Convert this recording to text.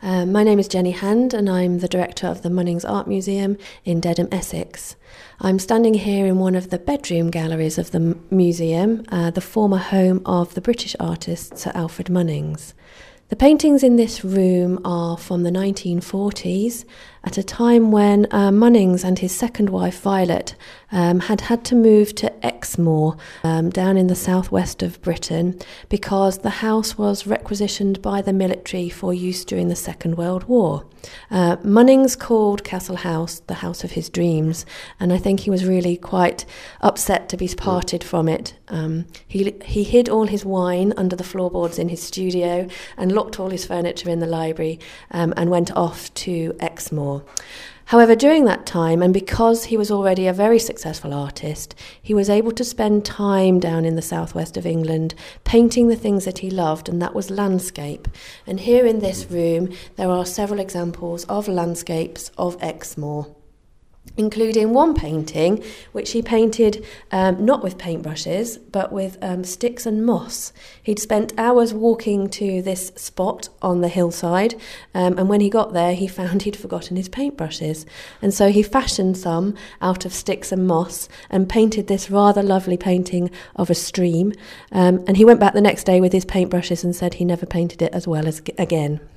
My name is Jenny Hand and I'm the director of the Munnings Art Museum in Dedham, Essex. I'm standing here in one of the bedroom galleries of the museum, the former home of the British artist Sir Alfred Munnings. The paintings in this room are from the 1940s, at a time when Munnings and his second wife Violet had to move to Exmoor, down in the southwest of Britain, because the house was requisitioned by the military for use during the Second World War. Munnings called Castle House the house of his dreams, and I think he was really quite upset to be parted from it. He hid all his wine under the floorboards in his studio and locked all his furniture in the library, and went off to Exmoor. However, during that time, and because he was already a very successful artist, he was able to spend time down in the southwest of England painting the things that he loved, and that was landscape. And here in this room, there are several examples of landscapes of Exmoor, including one painting which he painted not with paintbrushes but with sticks and moss. He'd spent hours walking to this spot on the hillside, and when he got there he found he'd forgotten his paintbrushes, and so he fashioned some out of sticks and moss and painted this rather lovely painting of a stream, and he went back the next day with his paintbrushes and said he never painted it as well as again.